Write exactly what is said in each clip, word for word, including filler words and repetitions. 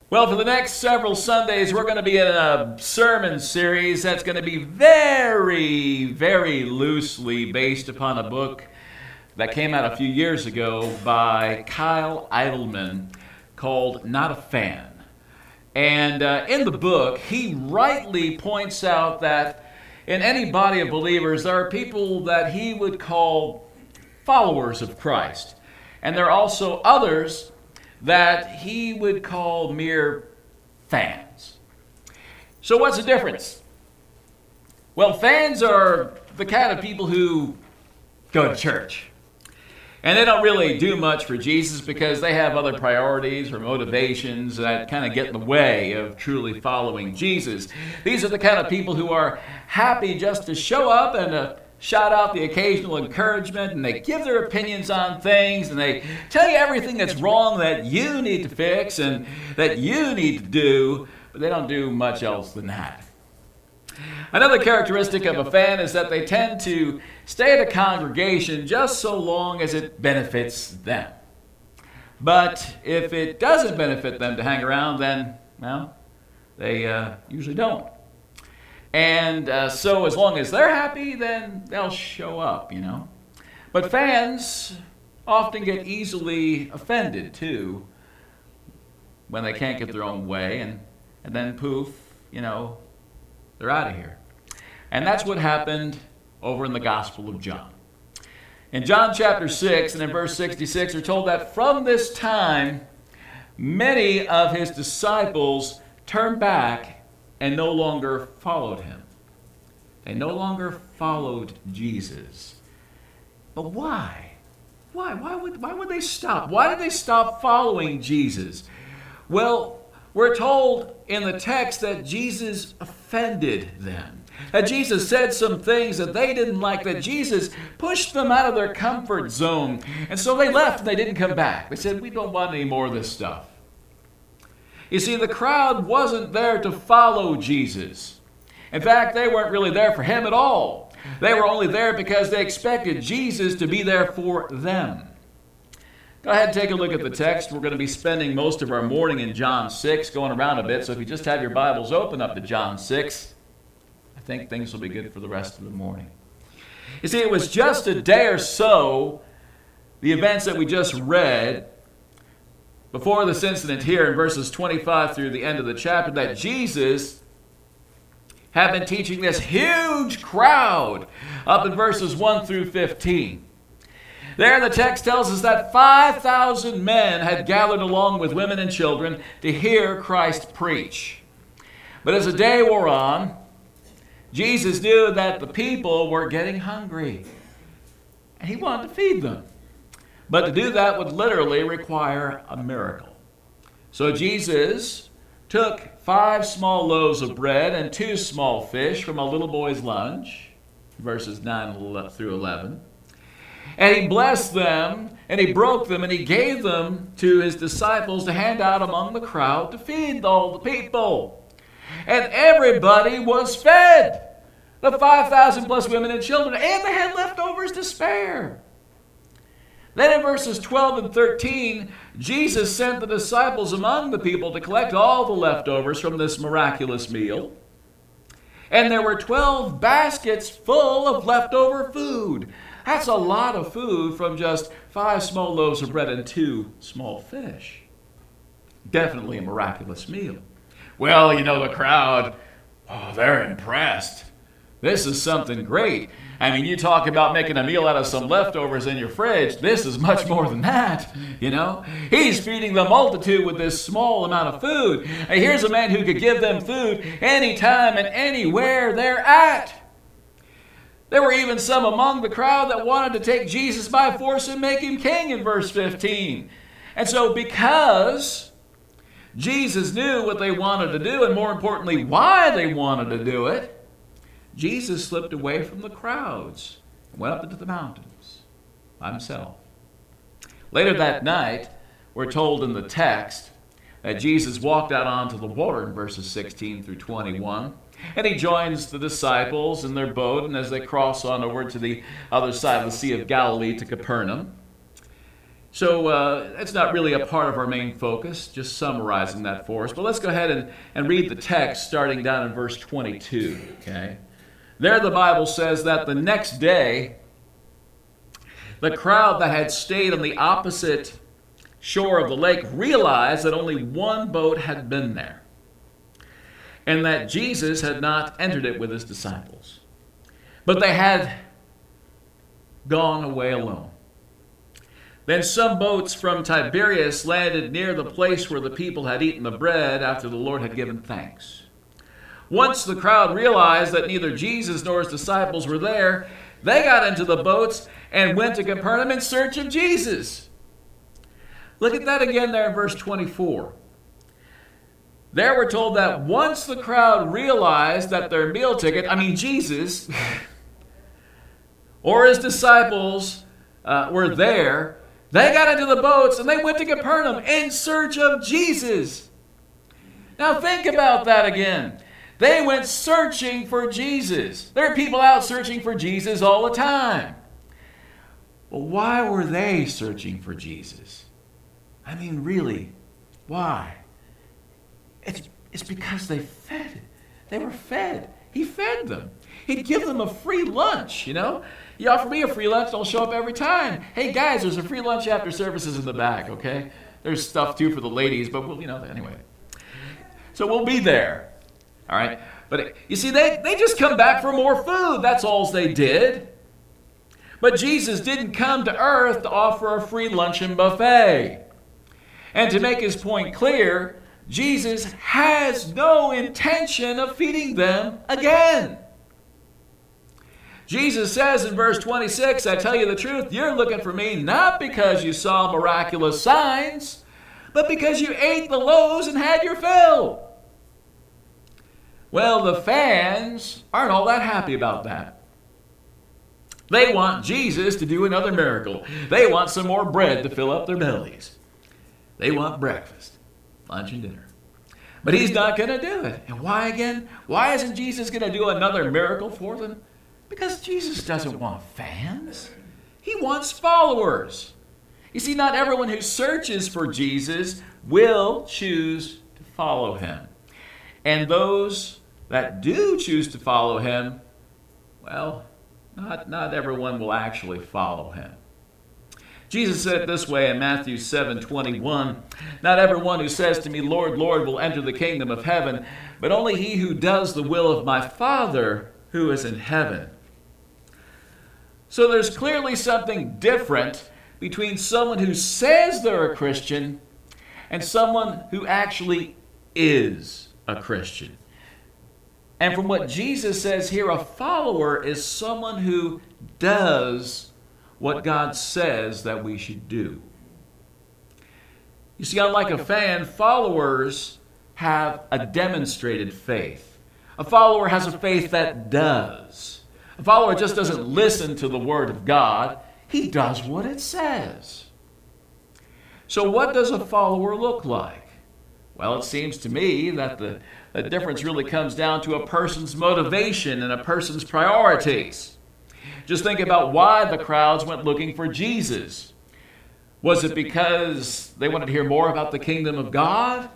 Well, for the next several Sundays, we're going to be in a sermon series that's going to be very, very loosely based upon a book that came out a few years ago by Kyle Idleman called Not a Fan. And uh, in the book, he rightly points out that in any body of believers, there are people that he would call followers of Christ. And there are also others that he would call mere fans. So what's the difference? Well, fans are the kind of people who go to church. And they don't really do much for Jesus because they have other priorities or motivations that kind of get in the way of truly following Jesus. These are the kind of people who are happy just to show up and uh, shout out the occasional encouragement, and they give their opinions on things, and they tell you everything that's wrong that you need to fix and that you need to do, but they don't do much else than that. Another characteristic of a fan is that they tend to stay at a congregation just so long as it benefits them. But if it doesn't benefit them to hang around, then, well, they uh, usually don't. And uh, so as long as they're happy, then they'll show up, you know. But fans often get easily offended, too, when they can't get their own way, and, and then poof, you know, they're out of here. And that's what happened over in the Gospel of John. In John chapter six and in verse sixty-six, we're told that from this time, many of his disciples turned back and no longer followed him. They no longer followed Jesus. But why? Why? Why would, why would they stop? Why did they stop following Jesus? Well, we're told in the text that Jesus offended them. That Jesus said some things that they didn't like, that Jesus pushed them out of their comfort zone. And so they left and they didn't come back. They said, we don't want any more of this stuff. You see, the crowd wasn't there to follow Jesus. In fact, they weren't really there for him at all. They were only there because they expected Jesus to be there for them. Go ahead and take a look at the text. We're going to be spending most of our morning in John six, going around a bit. So if you just have your Bibles open up to John six, I think things will be good for the rest of the morning. You see, it was just a day or so, the events that we just read, before this incident here in verses twenty-five through the end of the chapter, that Jesus had been teaching this huge crowd up in verses one through fifteen. There the text tells us that five thousand men had gathered along with women and children to hear Christ preach. But as the day wore on, Jesus knew that the people were getting hungry, and he wanted to feed them. But to do that would literally require a miracle. So Jesus took five small loaves of bread and two small fish from a little boy's lunch, verses nine through eleven. And he blessed them, and he broke them, and he gave them to his disciples to hand out among the crowd to feed all the people. And everybody was fed, the five thousand plus women and children, and they had leftovers to spare. Then in verses twelve and thirteen, Jesus sent the disciples among the people to collect all the leftovers from this miraculous meal. And there were twelve baskets full of leftover food. That's a lot of food from just five small loaves of bread and two small fish. Definitely a miraculous meal. Well, you know, the crowd, oh, they're impressed. This is something great. I mean, you talk about making a meal out of some leftovers in your fridge. This is much more than that, you know. He's feeding the multitude with this small amount of food. And here's a man who could give them food anytime and anywhere they're at. There were even some among the crowd that wanted to take Jesus by force and make him king in verse fifteen. And so because Jesus knew what they wanted to do, and more importantly, why they wanted to do it, Jesus slipped away from the crowds and went up into the mountains by himself. Later that night, we're told in the text that Jesus walked out onto the water in verses sixteen through twenty-one. And he joins the disciples in their boat, and as they cross on over to the other side of the Sea of Galilee to Capernaum, So uh, that's not really a part of our main focus, just summarizing that for us. But let's go ahead and, and read the text starting down in verse twenty-two. Okay? There the Bible says that the next day, the crowd that had stayed on the opposite shore of the lake realized that only one boat had been there, and that Jesus had not entered it with his disciples, but they had gone away alone. Then some boats from Tiberias landed near the place where the people had eaten the bread after the Lord had given thanks. Once the crowd realized that neither Jesus nor his disciples were there, they got into the boats and went to Capernaum in search of Jesus. Look at that again there in verse twenty-four. There we're told that once the crowd realized that their meal ticket, I mean Jesus, or his disciples uh, were there, they got into the boats and they went to Capernaum in search of Jesus. Now think about that again. They went searching for Jesus. There are people out searching for Jesus all the time. Well, why were they searching for Jesus? I mean, really, why? It's, it's because they fed. They were fed. He fed them. He'd give them a free lunch, you know. You offer me a free lunch, I'll show up every time. Hey, guys, there's a free lunch after services in the back, okay? There's stuff, too, for the ladies, but, we'll, you know, anyway. So we'll be there, all right? But you see, they, they just come back for more food. That's all they did. But Jesus didn't come to earth to offer a free luncheon buffet. And to make his point clear, Jesus has no intention of feeding them again. Jesus says in verse twenty-six, I tell you the truth, you're looking for me not because you saw miraculous signs, but because you ate the loaves and had your fill. Well, the fans aren't all that happy about that. They want Jesus to do another miracle. They want some more bread to fill up their bellies. They want breakfast, lunch, and dinner. But he's not going to do it. And why again? Why isn't Jesus going to do another miracle for them? Because Jesus doesn't want fans. He wants followers. You see, not everyone who searches for Jesus will choose to follow him. And those that do choose to follow him, well, not, not everyone will actually follow him. Jesus said it this way in Matthew seven twenty-one, not everyone who says to me, Lord, Lord, will enter the kingdom of heaven, but only he who does the will of my Father who is in heaven. So there's clearly something different between someone who says they're a Christian and someone who actually is a Christian. And from what Jesus says here, a follower is someone who does what God says that we should do. You see, unlike a fan, followers have a demonstrated faith. A follower has a faith that does. A follower just doesn't listen to the Word of God. He does what it says. So what does a follower look like? Well, it seems to me that the, the difference really comes down to a person's motivation and a person's priorities. Just think about why the crowds went looking for Jesus. Was it because they wanted to hear more about the kingdom of God?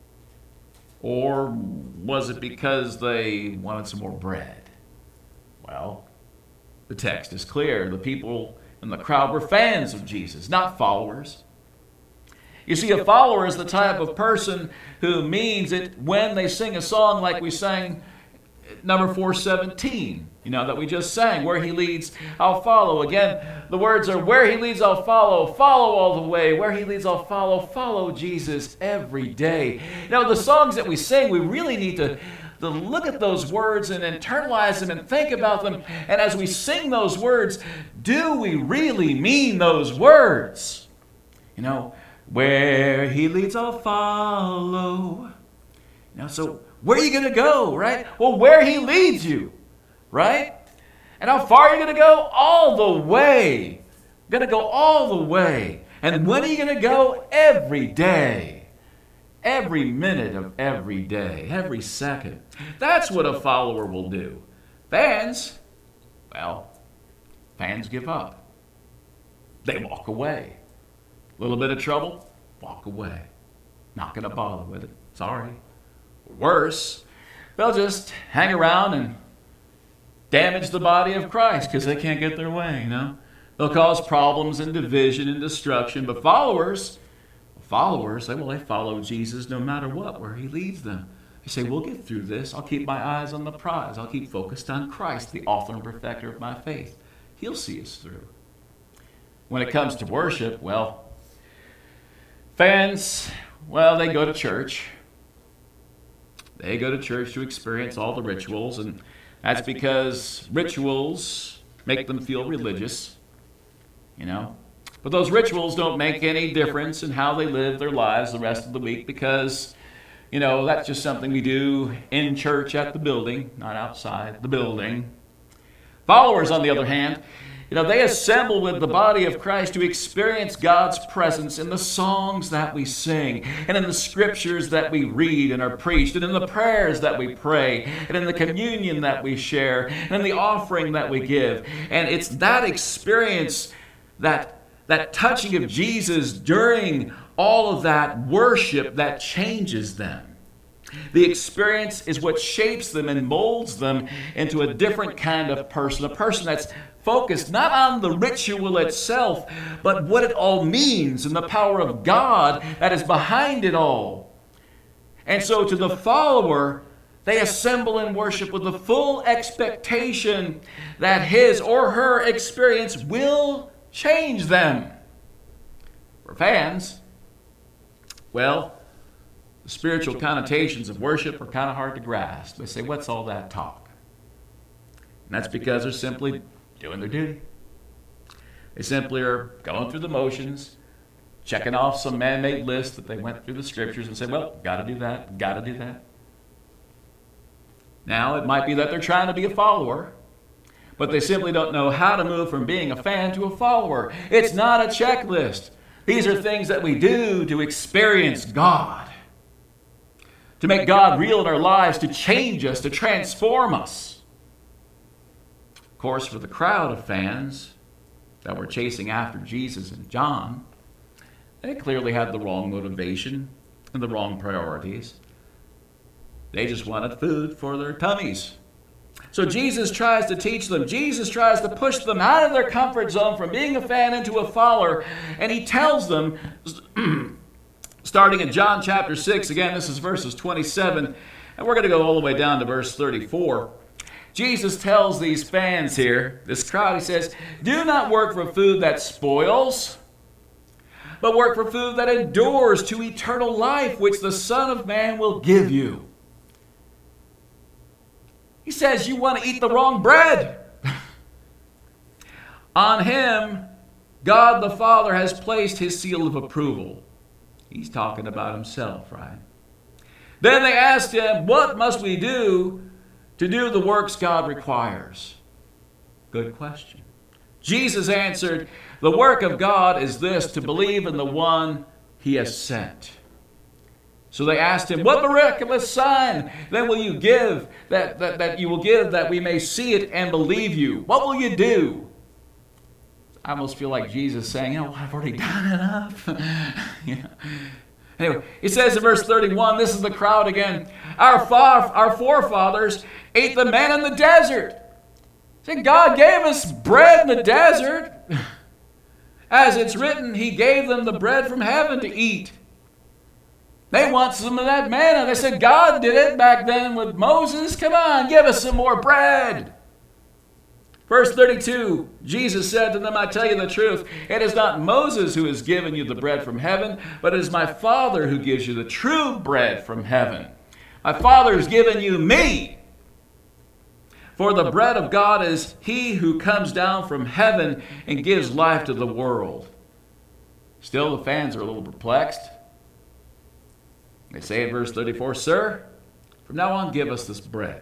Or was it because they wanted some more bread? Well, the text is clear. The people in the crowd were fans of Jesus, not followers. You see, a follower is the type of person who means it when they sing a song like we sang number four seventeen, you know, that we just sang, where he leads, I'll follow. Again, the words are, where he leads, I'll follow, follow all the way. Where he leads, I'll follow, follow Jesus every day. Now, the songs that we sing, we really need to, to look at those words and internalize them and think about them. And as we sing those words, do we really mean those words? You know, where he leads, I'll follow. You know, so where are you going to go, right? Well, where he leads you, right? And how far are you going to go? All the way. Going to go all the way. And when are you going to go? Every day. Every minute of every day. Every second. That's what a follower will do. Fans, well, fans give up. They walk away. A little bit of trouble, walk away. Not going to bother with it. Sorry. Worse, they'll just hang around and damage the body of Christ because they can't get their way, you know. They'll cause problems and division and destruction. But followers, followers, they, well, they follow Jesus no matter what, where he leads them. They say, we'll get through this. I'll keep my eyes on the prize. I'll keep focused on Christ, the author and perfecter of my faith. He'll see us through. When it comes to worship, well, fans, well, they go to church. They go to church to experience all the rituals, and that's because rituals make them feel religious, you know. But those rituals don't make any difference in how they live their lives the rest of the week because, you know, that's just something we do in church at the building, not outside the building. Followers, on the other hand, you know, they assemble with the body of Christ to experience God's presence in the songs that we sing, and in the scriptures that we read and are preached, and in the prayers that we pray, and in the communion that we share, and in the offering that we give. And it's that experience, that, that touching of Jesus during all of that worship that changes them. The experience is what shapes them and molds them into a different kind of person, a person that's focused not on the ritual itself, but what it all means and the power of God that is behind it all. And so to the follower, they assemble in worship with the full expectation that his or her experience will change them. For fans, well, the spiritual connotations of worship are kind of hard to grasp. They say, what's all that talk? And that's because they're simply doing their duty. They simply are going through the motions, checking off some man-made list that they went through the scriptures and said, well, got to do that, got to do that. Now, it might be that they're trying to be a follower, but they simply don't know how to move from being a fan to a follower. It's not a checklist. These are things that we do to experience God, to make God real in our lives, to change us, to transform us. Of course, for the crowd of fans that were chasing after Jesus and John, they clearly had the wrong motivation and the wrong priorities. They just wanted food for their tummies. So Jesus tries to teach them. Jesus tries to push them out of their comfort zone from being a fan into a follower. And he tells them, starting in John chapter six, again, this is verses twenty-seven, and we're going to go all the way down to verse thirty-four. Jesus tells these fans here, this crowd, he says, do not work for food that spoils, but work for food that endures to eternal life, which the Son of Man will give you. He says you want to eat the wrong bread. On him, God the Father has placed his seal of approval. He's talking about himself, right? Then they asked him, what must we do to do the works God requires? Good question. Jesus answered, the work of God is this, to believe in the one he has sent. So they asked him, what miraculous sign then will you give, that, that, that you will give that we may see it and believe you? What will you do? I almost feel like Jesus saying, you know, I've already done enough. Yeah. Anyway, it says in verse thirty-one, this is the crowd again. Our, fa- our forefathers ate the manna in the desert. See, God gave us bread in the desert. As it's written, he gave them the bread from heaven to eat. They want some of that manna. They said, God did it back then with Moses. Come on, give us some more bread. Verse thirty-two, Jesus said to them, I tell you the truth, it is not Moses who has given you the bread from heaven, but it is my Father who gives you the true bread from heaven. My Father has given you me. For the bread of God is he who comes down from heaven and gives life to the world. Still, the fans are a little perplexed. They say in verse thirty-four, sir, from now on give us this bread.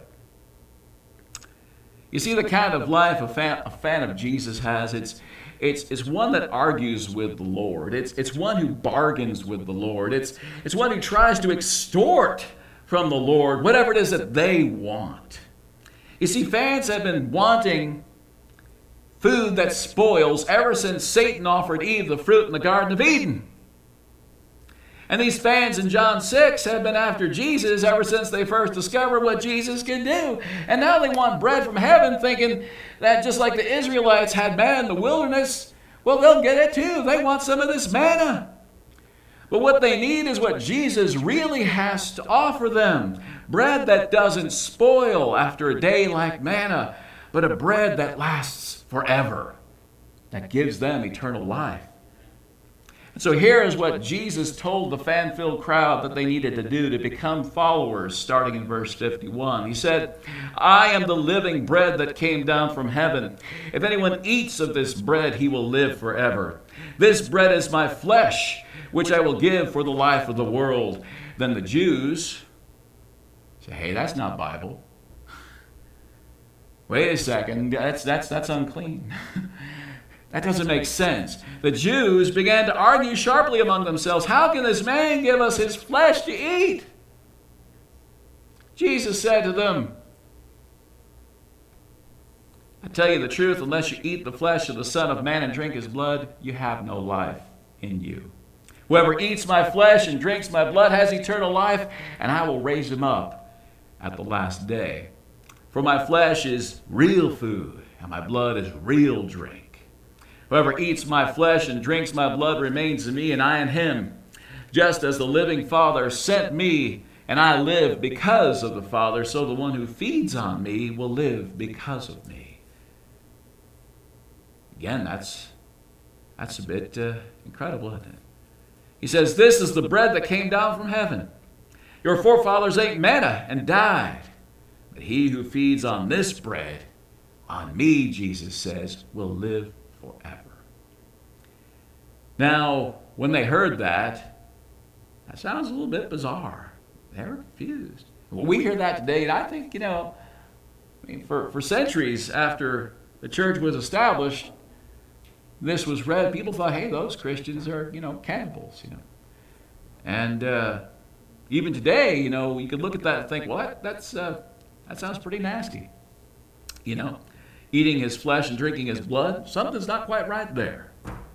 You see the kind of life a fan, a fan of Jesus has, it's, it's, it's one that argues with the Lord. It's, it's one who bargains with the Lord. It's, it's one who tries to extort from the Lord whatever it is that they want. You see, fans have been wanting food that spoils ever since Satan offered Eve the fruit in the Garden of Eden. And these fans in John six have been after Jesus ever since they first discovered what Jesus can do. And now they want bread from heaven, thinking that just like the Israelites had manna in the wilderness, well, they'll get it too. They want some of this manna. But what they need is what Jesus really has to offer them. Bread that doesn't spoil after a day like manna, but a bread that lasts forever, that gives them eternal life. And so here is what Jesus told the fan-filled crowd that they needed to do to become followers, starting in verse fifty-one. He said, I am the living bread that came down from heaven. If anyone eats of this bread, he will live forever. This bread is my flesh, which I will give for the life of the world. Then the Jews say, hey, that's not Bible. Wait a second, that's, that's, that's unclean. That doesn't make sense. The Jews began to argue sharply among themselves, how can this man give us his flesh to eat? Jesus said to them, I tell you the truth, unless you eat the flesh of the Son of Man and drink his blood, you have no life in you. Whoever eats my flesh and drinks my blood has eternal life, and I will raise him up at the last day. For my flesh is real food, and my blood is real drink. Whoever eats my flesh and drinks my blood remains in me, and I in him. Just as the living Father sent me, and I live because of the Father, so the one who feeds on me will live because of me. Again, that's, that's a bit uh, incredible, isn't it? He says, this is the bread that came down from heaven. Your forefathers ate manna and died. But he who feeds on this bread, on me, Jesus says, will live forever. Now, when they heard that, that sounds a little bit bizarre. They were confused. Well, we hear that today, and I think, you know, I mean, for, for centuries after the church was established, this was read, people thought, hey, those Christians are, you know, cannibals, you know. And uh, even today, you know, you could look at that and think, well, that, that's, uh, that sounds pretty nasty. You know, eating his flesh and drinking his blood, something's not quite right there.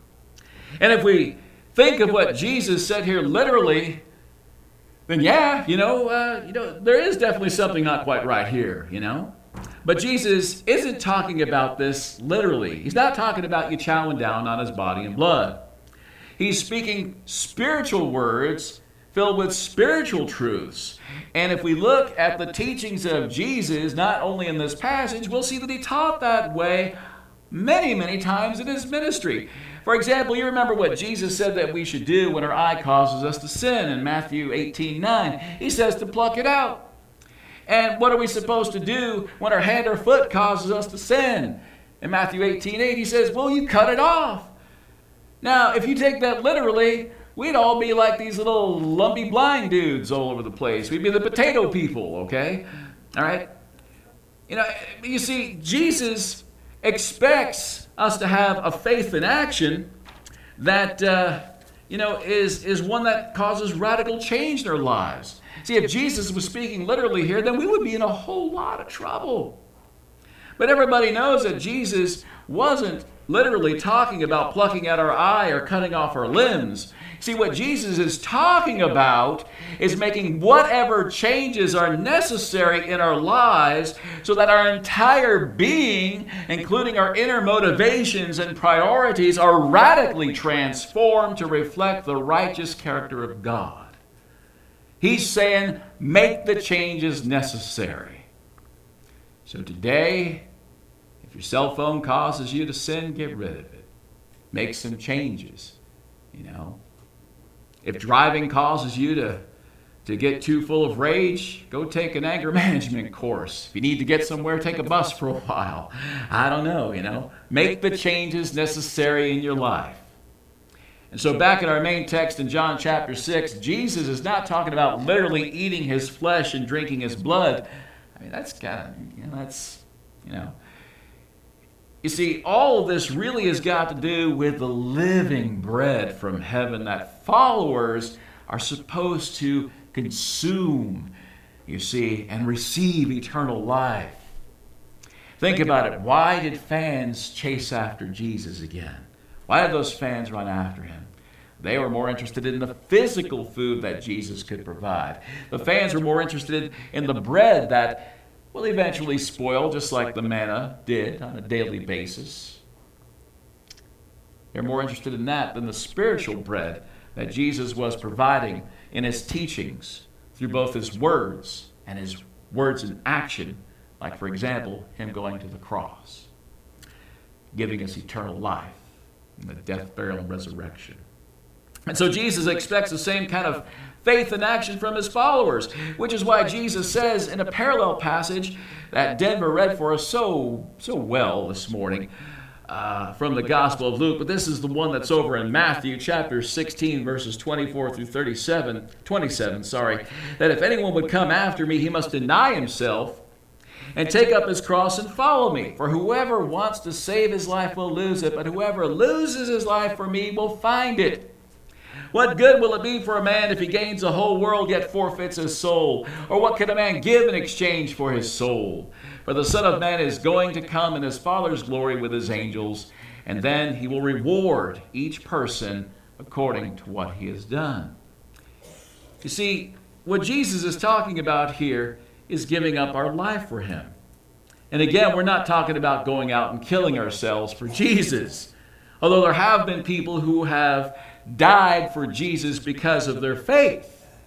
And if we think of what Jesus said here literally, then yeah, you know, uh, you know, there is definitely something not quite right here, you know. But Jesus isn't talking about this literally. He's not talking about you chowing down on his body and blood. He's speaking spiritual words filled with spiritual truths. And if we look at the teachings of Jesus, not only in this passage, we'll see that he taught that way many, many times in his ministry. For example, you remember what Jesus said that we should do when our eye causes us to sin in Matthew eighteen nine. He says to pluck it out. And what are we supposed to do when our hand or foot causes us to sin? In Matthew eighteen eight, he says, well, you cut it off. Now, if you take that literally, we'd all be like these little lumpy blind dudes all over the place. We'd be the potato people, okay? All right? You know, you see, Jesus expects us to have a faith in action that, uh, you know, is, is one that causes radical change in our lives. See, if Jesus was speaking literally here, then we would be in a whole lot of trouble. But everybody knows that Jesus wasn't literally talking about plucking out our eye or cutting off our limbs. See, what Jesus is talking about is making whatever changes are necessary in our lives so that our entire being, including our inner motivations and priorities, are radically transformed to reflect the righteous character of God. He's saying, make the changes necessary. So today, if your cell phone causes you to sin, get rid of it. Make some changes, you know. If driving causes you to, to get too full of rage, go take an anger management course. If you need to get somewhere, take a bus for a while. I don't know, you know. Make the changes necessary in your life. And so back in our main text in John chapter six, Jesus is not talking about literally eating his flesh and drinking his blood. I mean, that's kind of, you know, that's, you know. You see, all of this really has got to do with the living bread from heaven that followers are supposed to consume, you see, and receive eternal life. Think about it. Why did fans chase after Jesus again? Why did those fans run after him? They were more interested in the physical food that Jesus could provide. The fans were more interested in the bread that will eventually spoil, just like the manna did on a daily basis. They're more interested in that than the spiritual bread that Jesus was providing in his teachings through both his words and his words in action, like, for example, him going to the cross, giving us eternal life in the death, burial, and resurrection. And so Jesus expects the same kind of faith and action from his followers, which is why Jesus says in a parallel passage that Denver read for us so, so well this morning, Uh, from the Gospel of Luke, but this is the one that's over in Matthew chapter sixteen, verses twenty-four through thirty-seven, twenty-seven, sorry, that if anyone would come after me, he must deny himself and take up his cross and follow me. For whoever wants to save his life will lose it, but whoever loses his life for me will find it. What good will it be for a man if he gains the whole world yet forfeits his soul? Or what can a man give in exchange for his soul? For the Son of Man is going to come in his Father's glory with his angels, and then he will reward each person according to what he has done. You see, what Jesus is talking about here is giving up our life for him. And again, we're not talking about going out and killing ourselves for Jesus. Although there have been people who have died for Jesus because of their faith.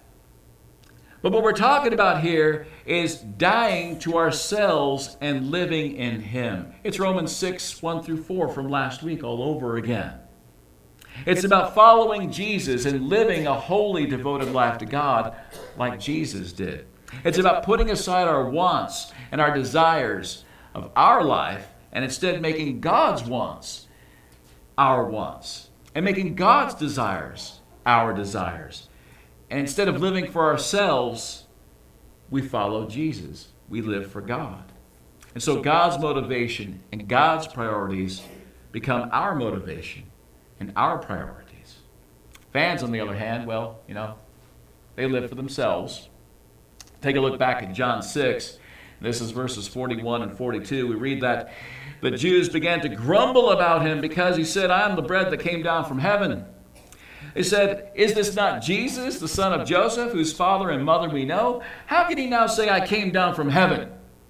But what we're talking about here is dying to ourselves and living in him. It's Romans six, one through four from last week all over again. It's about following Jesus and living a holy, devoted life to God like Jesus did. It's about putting aside our wants and our desires of our life and instead making God's wants our wants and making God's desires our desires. And instead of living for ourselves, we follow Jesus. We live for God. And so God's motivation and God's priorities become our motivation and our priorities. Fans, on the other hand, well, you know, they live for themselves. Take a look back at John six. This is verses forty-one and forty-two. We read that the Jews began to grumble about him because he said, I am the bread that came down from heaven. They said, is this not Jesus, the son of Joseph, whose father and mother we know? How can he now say, I came down from heaven?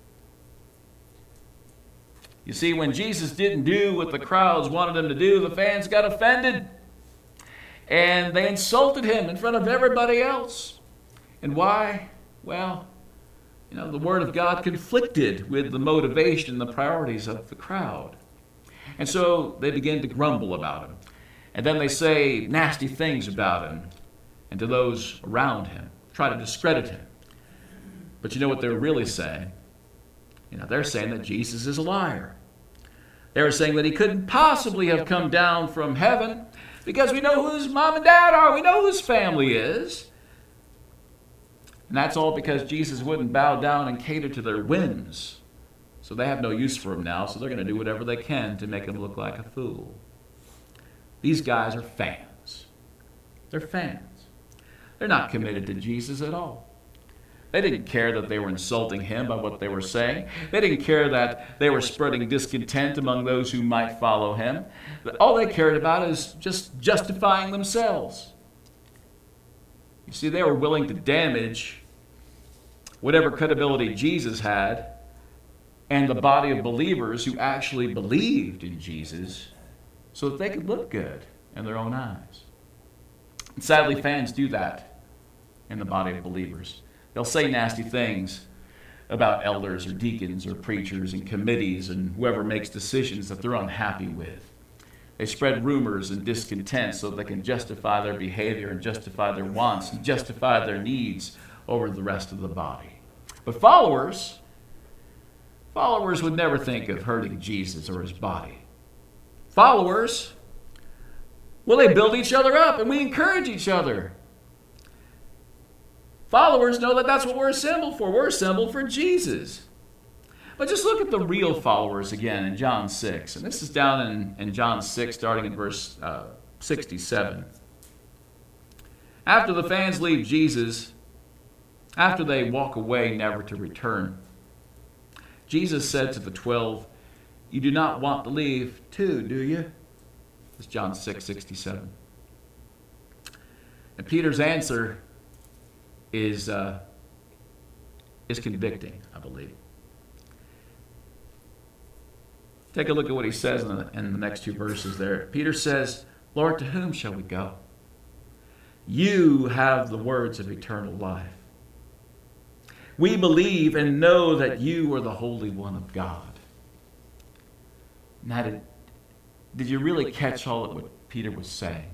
You see, when Jesus didn't do what the crowds wanted him to do, the fans got offended. And they insulted him in front of everybody else. And why? Well, you know, the Word of God conflicted with the motivation, the priorities of the crowd. And so they began to grumble about him. And then they say nasty things about him and to those around him, try to discredit him. But you know what they're really saying? You know, they're saying that Jesus is a liar. They're saying that he couldn't possibly have come down from heaven because we know who his mom and dad are. We know who his family is. And that's all because Jesus wouldn't bow down and cater to their whims. So they have no use for him now, so they're going to do whatever they can to make him look like a fool. These guys are fans. They're fans. They're not committed to Jesus at all. They didn't care that they were insulting him by what they were saying. They didn't care that they were spreading discontent among those who might follow him. All they cared about is just justifying themselves. You see, they were willing to damage whatever credibility Jesus had and the body of believers who actually believed in Jesus so that they could look good in their own eyes. And sadly, fans do that in the body of believers. They'll say nasty things about elders or deacons or preachers and committees and whoever makes decisions that they're unhappy with. They spread rumors and discontent so they can justify their behavior and justify their wants and justify their needs over the rest of the body. But followers, followers would never think of hurting Jesus or his body. Followers, well, they build each other up and we encourage each other. Followers know that that's what we're assembled for. We're assembled for Jesus. But just look at the real followers again in John six. And this is down in, in John six, starting in verse uh, sixty-seven. After the fans leave Jesus, after they walk away never to return, Jesus said to the twelve, "You do not want to leave too, do you?" It's John six sixty-seven. And Peter's answer is, uh, is convicting, I believe. Take a look at what he says in the, in the next two verses there. Peter says, "Lord, to whom shall we go? You have the words of eternal life. We believe and know that you are the Holy One of God." Now, did, did you really catch all of what Peter was saying?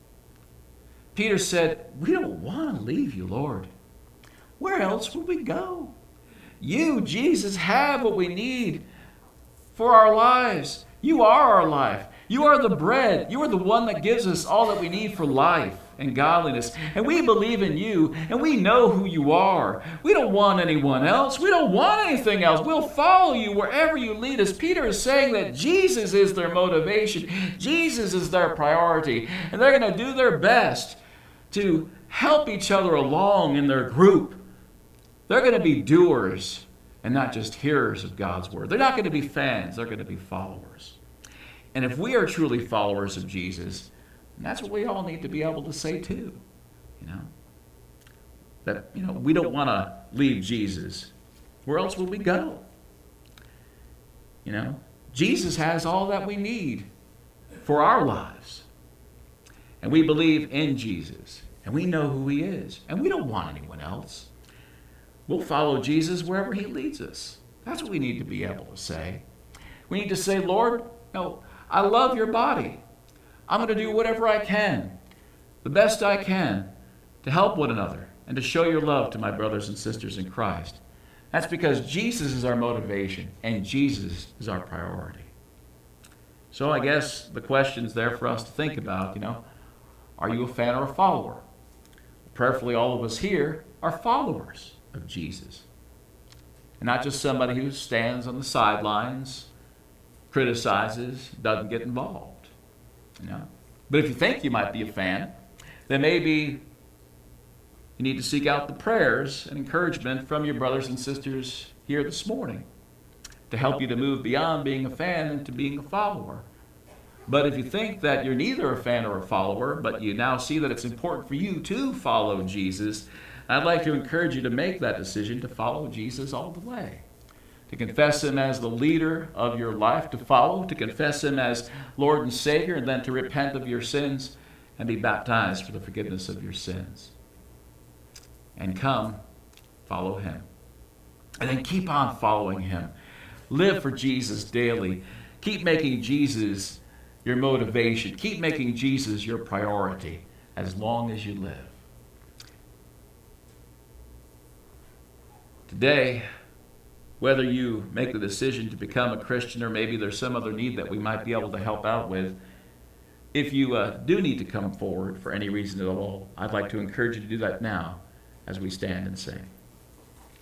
Peter said, "We don't want to leave you, Lord. Where else would we go? You, Jesus, have what we need for our lives. You are our life. You are the bread. You are the one that gives us all that we need for life and godliness. And we believe in you, and we know who you are. We don't want anyone else. We don't want anything else. We'll follow you wherever you lead us." Peter is saying that Jesus is their motivation. Jesus is their priority. And they're going to do their best to help each other along in their group. They're going to be doers and not just hearers of God's word. They're not going to be fans. They're going to be followers. And if we are truly followers of Jesus, that's what we all need to be able to say too. You know, that, you know, we don't want to leave Jesus. Where else will we go? You know, Jesus has all that we need for our lives. And we believe in Jesus. And we know who he is. And we don't want anyone else. We'll follow Jesus wherever he leads us. That's what we need to be able to say. We need to say, "Lord, no, I love your body. I'm going to do whatever I can, the best I can, to help one another and to show your love to my brothers and sisters in Christ." That's because Jesus is our motivation and Jesus is our priority. So I guess the question's there for us to think about, you know, are you a fan or a follower? Prayerfully, all of us here are followers of Jesus. And not just somebody who stands on the sidelines, criticizes, doesn't get involved. You know? But if you think you might be a fan, then maybe you need to seek out the prayers and encouragement from your brothers and sisters here this morning to help you to move beyond being a fan into being a follower. But if you think that you're neither a fan or a follower, but you now see that it's important for you to follow Jesus, I'd like to encourage you to make that decision to follow Jesus all the way. To confess him as the leader of your life to follow, to confess him as Lord and Savior, and then to repent of your sins and be baptized for the forgiveness of your sins. And come, follow him. And then keep on following him. Live for Jesus daily. Keep making Jesus your motivation. Keep making Jesus your priority as long as you live. Today, whether you make the decision to become a Christian or maybe there's some other need that we might be able to help out with, if you uh, do need to come forward for any reason at all, I'd like to encourage you to do that now as we stand and sing.